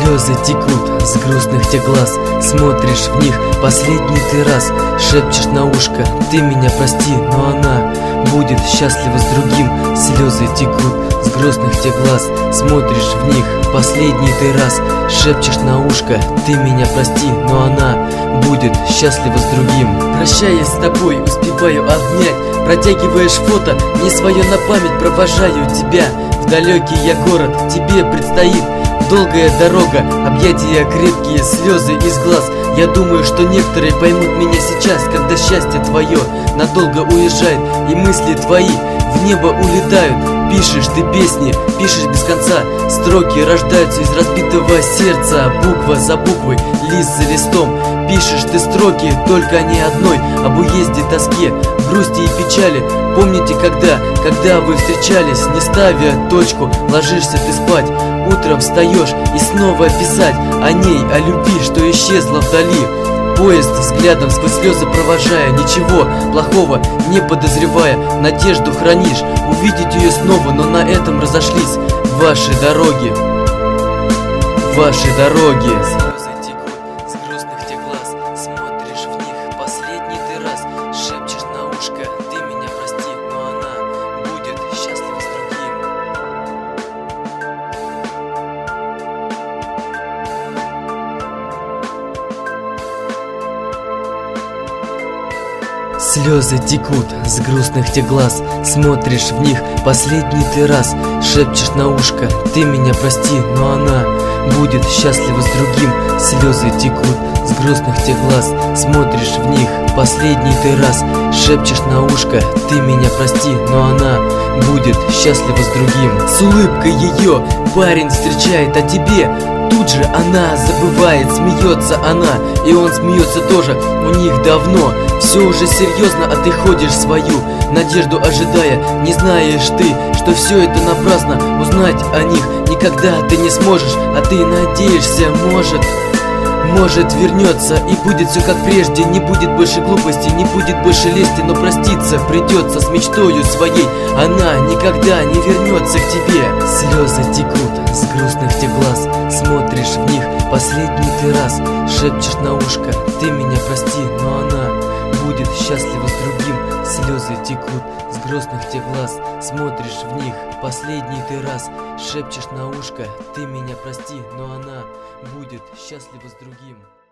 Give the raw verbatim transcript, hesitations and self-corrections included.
Слезы текут с грустных те глаз, смотришь в них последний ты раз, шепчешь на ушко: ты меня прости, но она будет счастлива с другим. Слезы текут с грустных те глаз, смотришь в них последний ты раз, шепчешь на ушко: ты меня прости, но она будет счастлива с другим. Прощаясь с тобой, успеваю обнять, протягиваешь фото, не свое на память, провожаю тебя в далекий я город. Тебе предстоит долгая дорога, объятия крепкие, слезы из глаз. Я думаю, что некоторые поймут меня сейчас, когда счастье твое надолго уезжает, и мысли твои в небо улетают. Пишешь ты песни, пишешь без конца, строки рождаются из разбитого сердца, буква за буквой, лист за листом. Пишешь ты строки, только не одной, об уезде, тоске, грусти и печали. Помните, когда, когда вы встречались, не ставя точку, ложишься ты спать, утром встаешь и снова писать о ней, о любви, что исчезла вдали. Поезд взглядом сквозь слезы провожая, ничего плохого не подозревая, надежду хранишь увидеть ее снова, но на этом разошлись ваши дороги, ваши дороги. Слезы текут с грустных те глаз, смотришь в них последний ты раз, шепчешь на ушко: ты меня прости, но она будет счастлива с другим. Слезы текут с грустных те глаз, смотришь в них последний ты раз, шепчешь на ушко: ты меня прости, но она будет счастлива с другим. Слезы текут с грустных те глаз, смотришь в них последний ты раз, шепчешь на ушко: ты меня прости, но она будет счастлива с другим. С улыбкой ее парень встречает, а тебе тут же она забывает, смеется она, и он смеется тоже. У них давно все уже серьезно, а ты ходишь свою надежду ожидая. Не знаешь ты, что все это напрасно, узнать о них никогда ты не сможешь, а ты надеешься, может Может вернется и будет все как прежде, не будет больше глупости, не будет больше лести, но проститься придется с мечтою своей, она никогда не вернется к тебе. Слезы текут с грустных те глаз, смотришь в них последний ты раз, шепчешь на ушко: ты меня прости, но она будет счастлива с другим. Слезы текут с грустных те глаз, смотришь в них последний ты раз, шепчешь на ушко: ты меня прости, но она будет счастлива с другим.